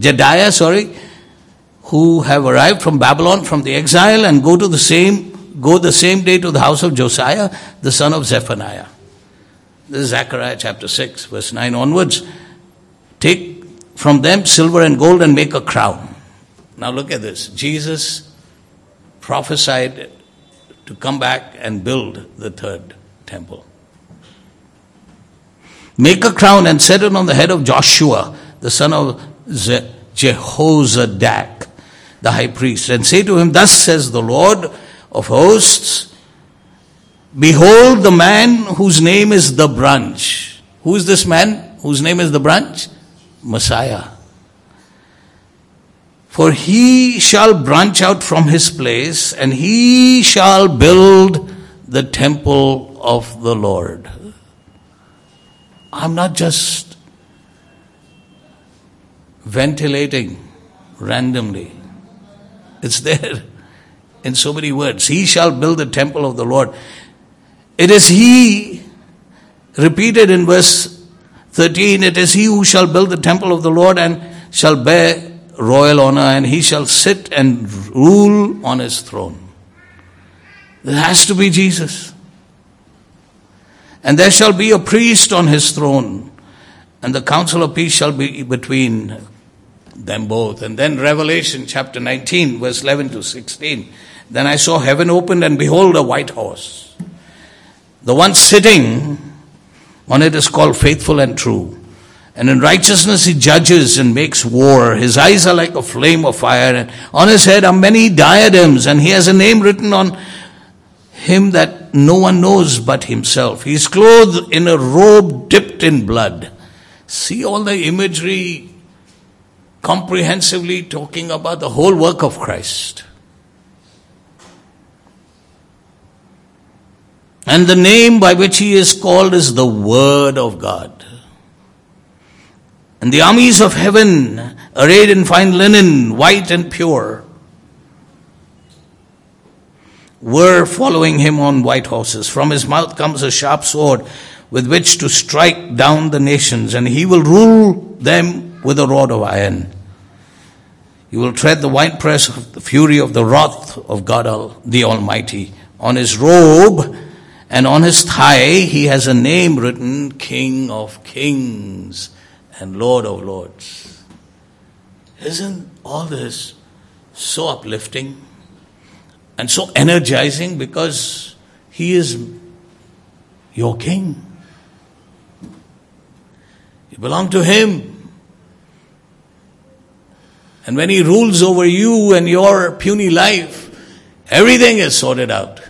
who have arrived from Babylon from the exile, and go the same day to the house of Josiah, the son of Zephaniah. This is Zechariah chapter 6, verse 9 onwards. Take from them silver and gold and make a crown. Now look at this. Jesus prophesied to come back and build the third temple. Make a crown and set it on the head of Joshua, the son of Jehozadak, the high priest, and say to him, thus says the Lord of hosts, behold the man whose name is the branch. Who is this man whose name is the branch? Messiah. For he shall branch out from his place, and he shall build the temple of the Lord. I'm not just ventilating randomly. It's there in so many words. He shall build the temple of the Lord. It is he, repeated in verse 13, it is he who shall build the temple of the Lord and shall bear royal honor, and he shall sit and rule on his throne. It has to be Jesus. And there shall be a priest on his throne, and the council of peace shall be between them both. And then Revelation chapter 19, verse 11 to 16. Then I saw heaven opened, and behold, a white horse. The one sitting on it is called Faithful and True. And in righteousness he judges and makes war. His eyes are like a flame of fire, and on his head are many diadems, and he has a name written on him that no one knows but himself. He is clothed in a robe dipped in blood. See all the imagery comprehensively talking about the whole work of Christ. And the name by which he is called is the Word of God. And the armies of heaven, arrayed in fine linen, white and pure, were following him on white horses. From his mouth comes a sharp sword with which to strike down the nations, and he will rule them with a rod of iron. He will tread the winepress of the fury of the wrath of God the Almighty. On his robe and on his thigh he has a name written, King of Kings and Lord of Lords. Isn't all this so uplifting and so energizing, because he is your king? You belong to him. And when he rules over you and your puny life, everything is sorted out.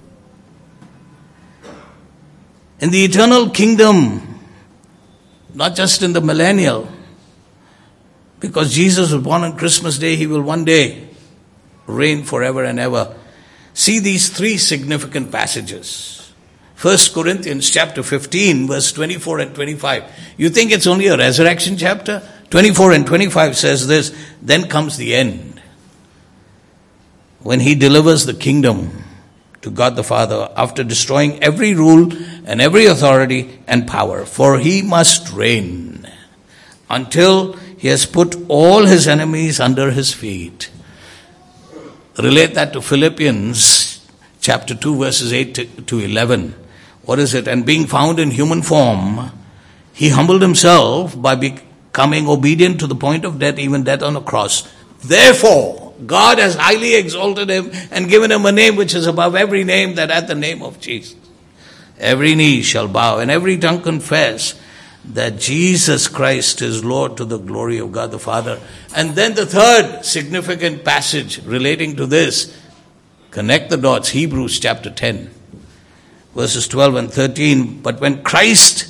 In the eternal kingdom, not just in the millennial, because Jesus was born on Christmas Day, he will one day reign forever and ever. See these three significant passages. 1 Corinthians chapter 15, verse 24 and 25. You think it's only a resurrection chapter? 24 and 25 says this, then comes the end, when he delivers the kingdom to God the Father, after destroying every rule and every authority and power. For he must reign until he has put all his enemies under his feet. Relate that to Philippians chapter 2, verses 8 to 11. What is it? And being found in human form, he humbled himself by becoming obedient to the point of death, even death on a cross. Therefore, God has highly exalted him and given him a name which is above every name, that at the name of Jesus every knee shall bow and every tongue confess that Jesus Christ is Lord, to the glory of God the Father. And then the third significant passage relating to this, connect the dots, Hebrews chapter 10, verses 12 and 13. But when Christ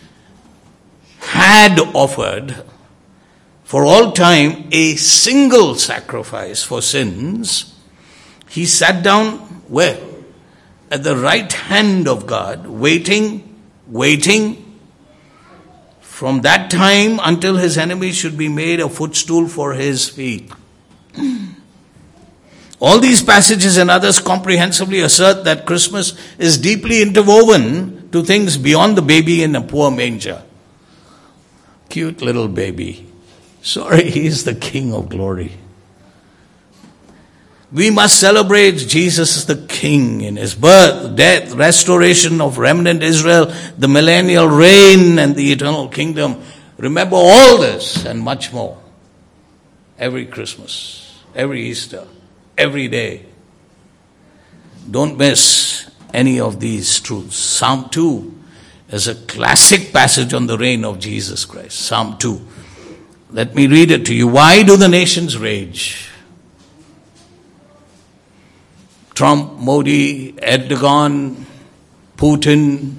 had offered for all time a single sacrifice for sins, he sat down where? At the right hand of God, waiting from that time until his enemies should be made a footstool for his feet. All these passages and others comprehensively assert that Christmas is deeply interwoven to things beyond the baby in a poor manger. Cute little baby. Sorry, he is the King of glory. We must celebrate Jesus as the King in his birth, death, restoration of remnant Israel, the millennial reign, and the eternal kingdom. Remember all this and much more every Christmas, every Easter, every day. Don't miss any of these truths. Psalm 2 is a classic passage on the reign of Jesus Christ. Psalm 2. Let me read it to you. Why do the nations rage? Trump, Modi, Erdogan, Putin.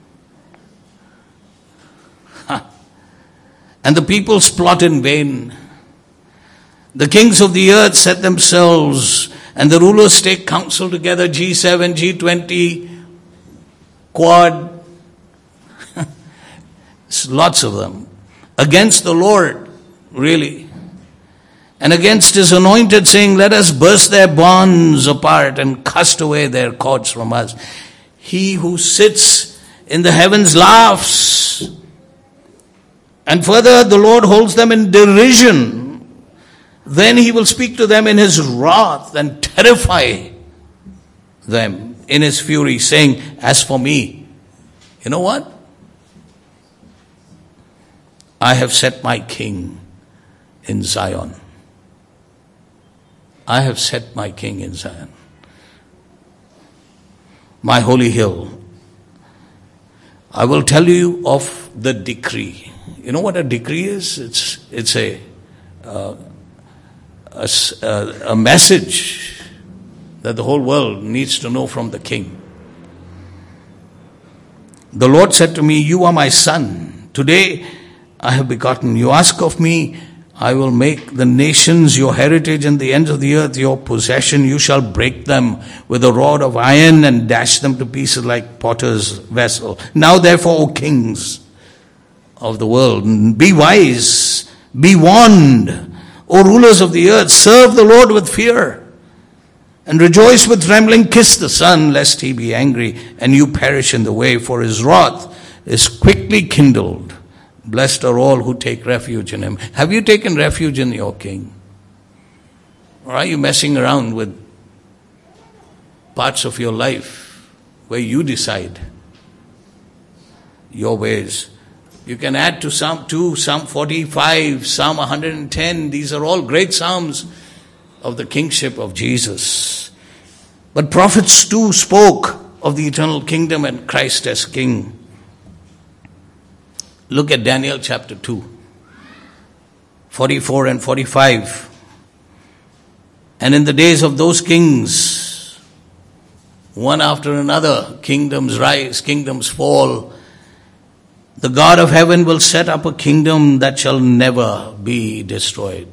And the peoples plot in vain. The kings of the earth set themselves, and the rulers take counsel together, G7, G20, Quad, lots of them, against the Lord, really, and against his anointed, saying, let us burst their bonds apart and cast away their cords from us. He who sits in the heavens laughs. And further, the Lord holds them in derision. Then he will speak to them in his wrath and terrify them in his fury, saying, as for me, you know what? I have set my king in Zion. I have set my king in Zion, my holy hill. I will tell you of the decree. You know what a decree is? It's a message that the whole world needs to know from the king. The Lord said to me, you are my son. Today I have begotten. You ask of me, I will make the nations your heritage and the ends of the earth your possession. You shall break them with a rod of iron and dash them to pieces like potter's vessel. Now therefore, O kings of the world, be wise, be warned. O rulers of the earth, serve the Lord with fear and rejoice with trembling. Kiss the Son, lest he be angry and you perish in the way, for his wrath is quickly kindled. Blessed are all who take refuge in him. Have you taken refuge in your king? Or are you messing around with parts of your life where you decide your ways? You can add to Psalm 2, Psalm 45, Psalm 110. These are all great psalms of the kingship of Jesus. But prophets too spoke of the eternal kingdom and Christ as king. Look at Daniel chapter 2, 44 and 45. And in the days of those kings, one after another, kingdoms rise, kingdoms fall. The God of heaven will set up a kingdom that shall never be destroyed.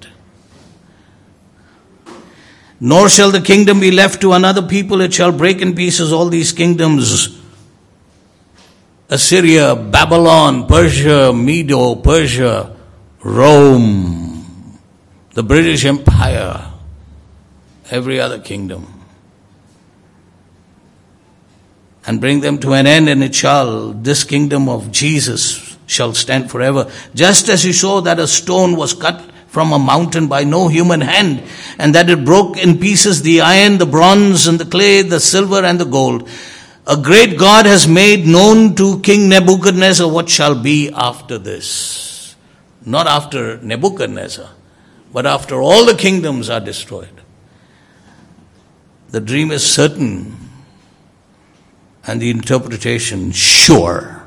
Nor shall the kingdom be left to another people. It shall break in pieces all these kingdoms. Assyria, Babylon, Persia, Medo, Persia, Rome, the British Empire, every other kingdom. And bring them to an end, and this kingdom of Jesus shall stand forever. Just as you saw that a stone was cut from a mountain by no human hand, and that it broke in pieces the iron, the bronze, and the clay, the silver, and the gold. A great God has made known to King Nebuchadnezzar what shall be after this. Not after Nebuchadnezzar, but after all the kingdoms are destroyed. The dream is certain, and the interpretation sure.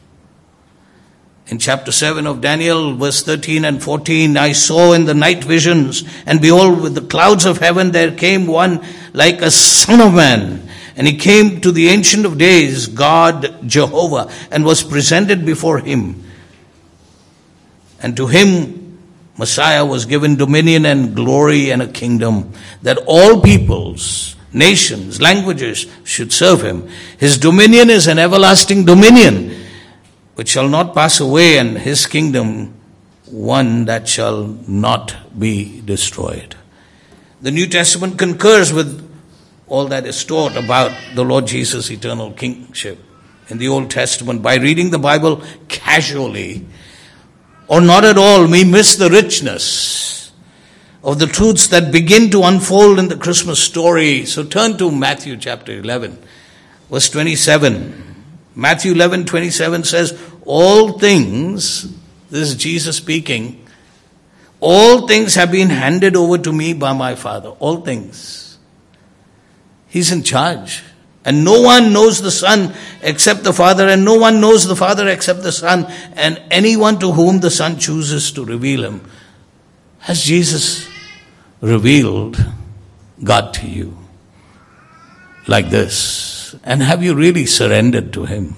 In chapter 7 of Daniel, verse 13 and 14, I saw in the night visions, and behold, with the clouds of heaven there came one like a son of man. And he came to the Ancient of Days, God Jehovah, and was presented before him. And to him, Messiah, was given dominion and glory and a kingdom, that all peoples, nations, languages should serve him. His dominion is an everlasting dominion, which shall not pass away, and his kingdom one that shall not be destroyed. The New Testament concurs with all that is taught about the Lord Jesus' eternal kingship in the Old Testament. By reading the Bible casually or not at all, we miss the richness of the truths that begin to unfold in the Christmas story. So turn to Matthew chapter 11, verse 27. Matthew 11:27 says, all things, this is Jesus speaking, all things have been handed over to me by my Father. All things. He's in charge. And no one knows the Son except the Father, and no one knows the Father except the Son, and anyone to whom the Son chooses to reveal him. Has Jesus revealed God to you like this? And have you really surrendered to him?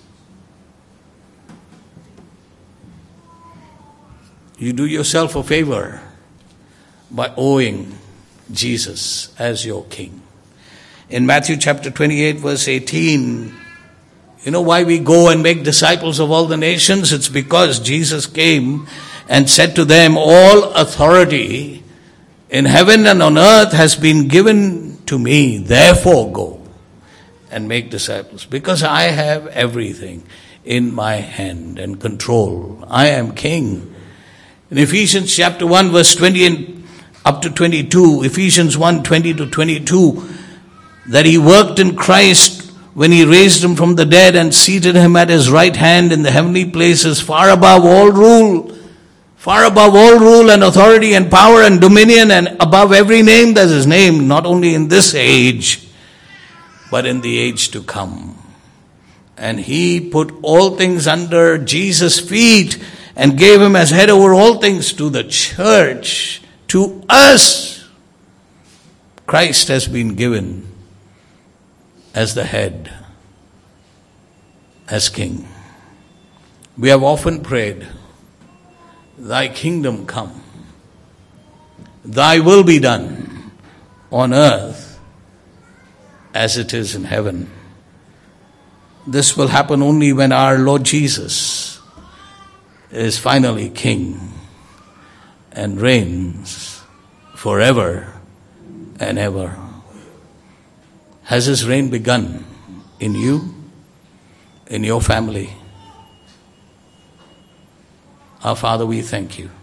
You do yourself a favor by owing Jesus as your King. In Matthew chapter 28, verse 18, you know why we go and make disciples of all the nations? It's because Jesus came and said to them, all authority in heaven and on earth has been given to me. Therefore go and make disciples. Because I have everything in my hand and control. I am king. In Ephesians chapter 1, verse 20 and up to 22, Ephesians 1, 20 to 22, that he worked in Christ when he raised him from the dead and seated him at his right hand in the heavenly places, far above all rule, far above all rule and authority and power and dominion, and above every name that is named, not only in this age, but in the age to come. And he put all things under Jesus' feet and gave him as head over all things to the church. To us, Christ has been given as the head, as king. We have often prayed, thy kingdom come, thy will be done on earth as it is in heaven. This will happen only when our Lord Jesus is finally king and reigns forever and ever. Has his reign begun in you, in your family? Our Father, we thank you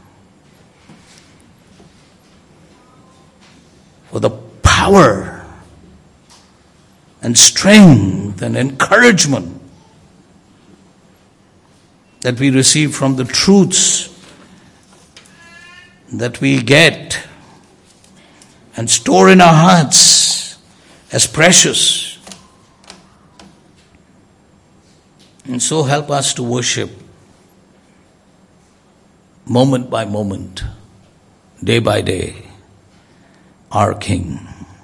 for the power and strength and encouragement that we receive from the truths that we get and store in our hearts as precious. And so help us to worship moment by moment, day by day, our King.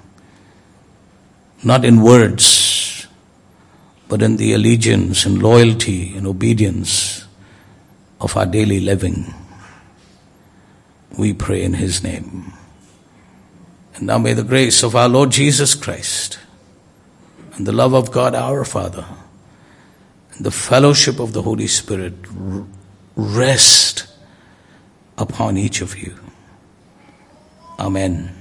Not in words, but in the allegiance and loyalty and obedience of our daily living. We pray in his name. And now may the grace of our Lord Jesus Christ and the love of God our Father and the fellowship of the Holy Spirit rest upon each of you. Amen.